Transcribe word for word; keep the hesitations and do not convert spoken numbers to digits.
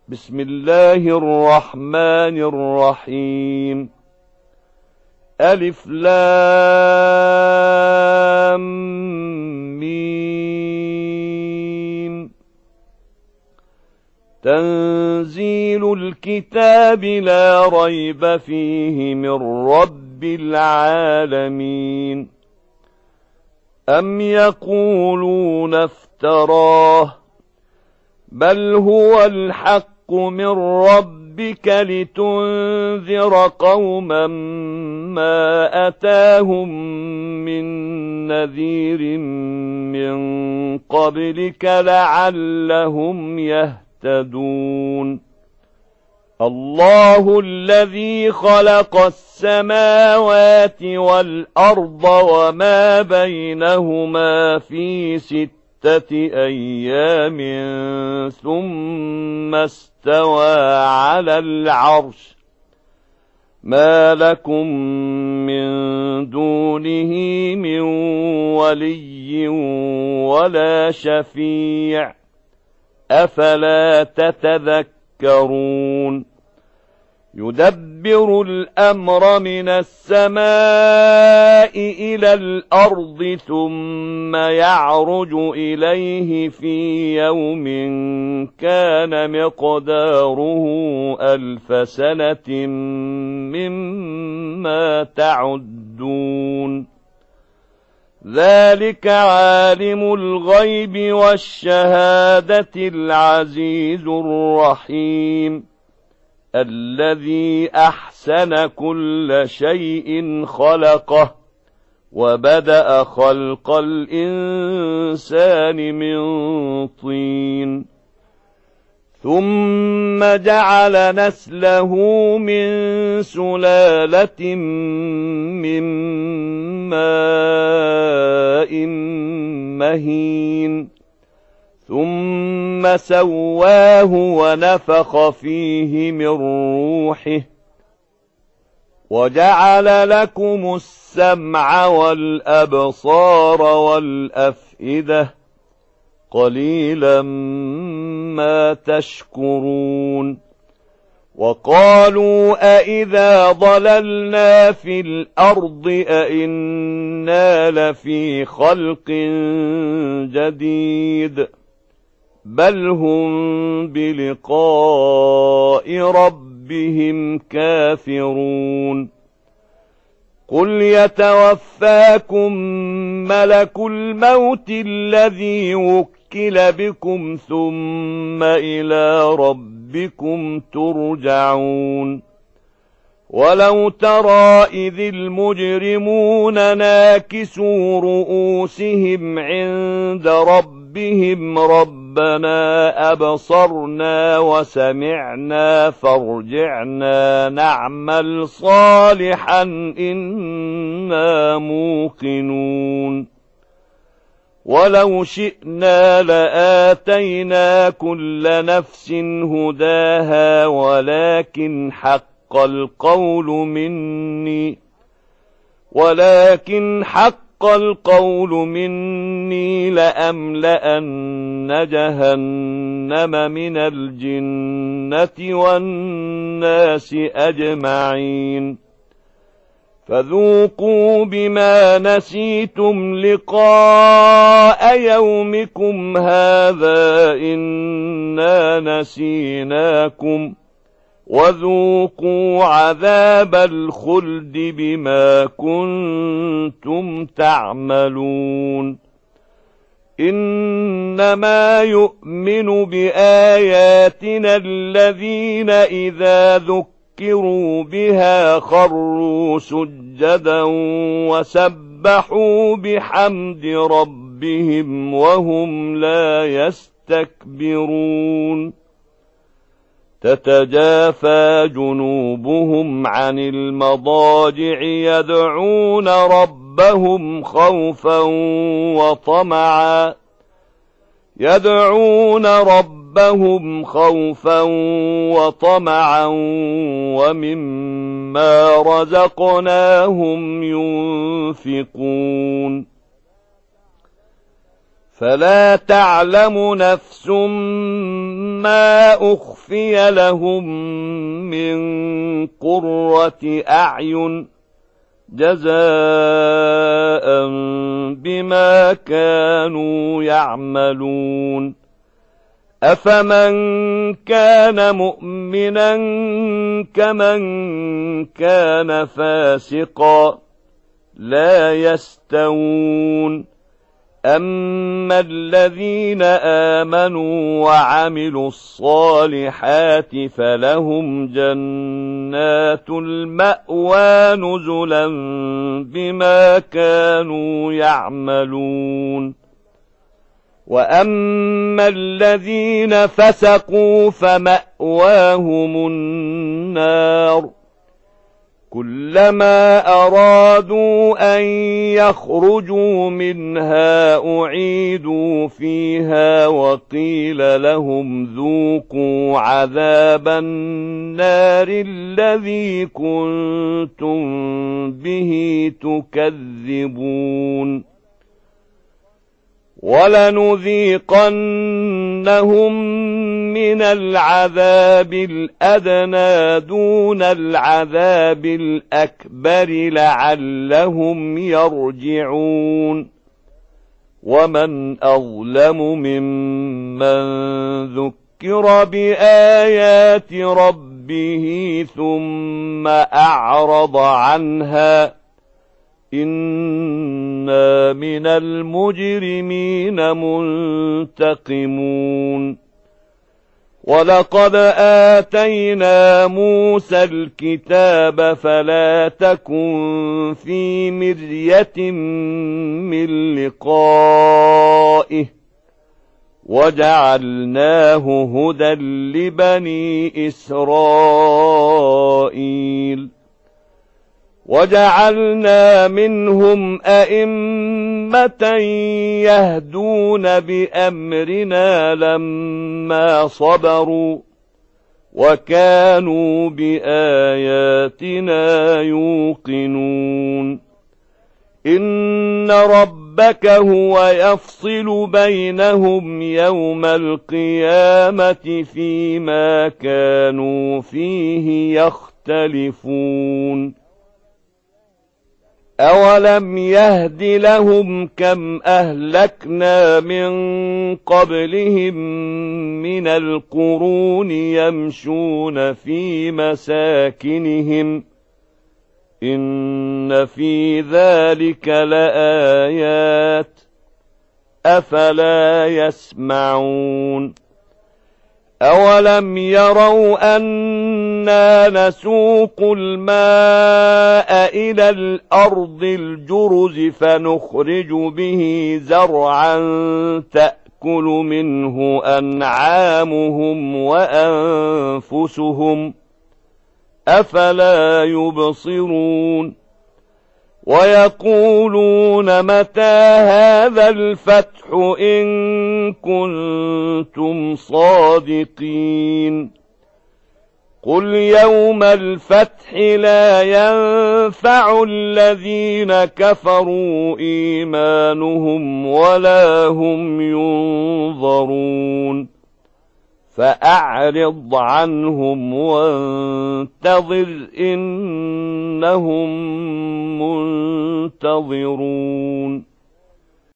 بسم الله الرحمن الرحيم. ألف لام ميم. تنزيل الكتاب لا ريب فيه من رب العالمين. أم يقولون افتراه بل هو الحق من ربك لتنذر قوما ما أتاهم من نذير من قبلك لعلهم يهتدون. الله الذي خلق السماوات والأرض وما بينهما في ستة أيام ثم استوى على العرش ما لكم من دونه من ولي ولا شفيع أفلا تتذكرون. يدبر الأمر من السماء إلى الأرض ثم يعرج إليه في يوم كان مقداره ألف سنة مما تعدون. ذلك عالم الغيب والشهادة العزيز الرحيم الذي أحسن كل شيء خلقه وبدأ خلق الإنسان من طين ثم جعل نسله من سلالة من ماء مهين ثم سواه ونفخ فيه من روحه وجعل لكم السمع والأبصار والأفئدة قليلا ما تشكرون. وقالوا أئذا ضللنا في الأرض أئنا لفي خلق جديد بل هم بلقاء ربهم كافرون. قل يتوفاكم ملك الموت الذي وكل بكم ثم إلى ربكم ترجعون. ولو ترى إذ المجرمون ناكسوا رؤوسهم عند ربهم ربنا أبصرنا وسمعنا فارجعنا نعمل صالحا إنا موقنون. ولو شئنا لآتينا كل نفس هداها ولكن حق القول مني ولكن حق القول مني لأملأن جهنم من الجنة والناس أجمعين. فذوقوا بما نسيتم لقاء يومكم هذا إنا نسيناكم وذوقوا عذاب الخلد بما كنتم تعملون. إنما يؤمن بآياتنا الذين إذا ذكروا بها خروا سجدا وسبحوا بحمد ربهم وهم لا يستكبرون. تتجافى جنوبهم عن المضاجع يدعون ربهم خوفا وطمعا يدعون ربهم خوفا وطمعا ومما رزقناهم ينفقون. فلا تعلم نفس ما أخفي لهم من قرة أعين جزاء بما كانوا يعملون أفمن كان مؤمنا كمن كان فاسقا لا يستوون أما الذين آمنوا وعملوا الصالحات فلهم جنات المأوى نزلا بما كانوا يعملون وأما الذين فسقوا فمأواهم النار كلما أرادوا أن يخرجوا منها أعيدوا فيها وقيل لهم ذوقوا عذاب النار الذي كنتم به تكذبون ولنذيقنهم من العذاب الأدنى دون العذاب الأكبر لعلهم يرجعون ومن أظلم ممن ذكر بآيات ربه ثم أعرض عنها إنا من المجرمين منتقمون ولقد آتينا موسى الكتاب فلا تكن في مرية من لقائه وجعلناه هدى لبني إسرائيل وجعلنا منهم أئمة يهدون بأمرنا لما صبروا وكانوا بآياتنا يوقنون إن ربك هو يفصل بينهم يوم القيامة فيما كانوا فيه يختلفون أولم يهد لهم كم أهلكنا من قبلهم من القرون يمشون في مساكنهم إن في ذلك لآيات أفلا يسمعون أولم يروا أنا نسوق الماء إلى الأرض الجرز فنخرج به زرعا تأكل منه أنعامهم وأنفسهم أفلا يبصرون ويقولون متى هذا الفتح إن كنتم صادقين قل يوم الفتح لا ينفع الذين كفروا إيمانهم ولا هم ينظرون فأعرض عنهم وانتظر إنهم منتظرون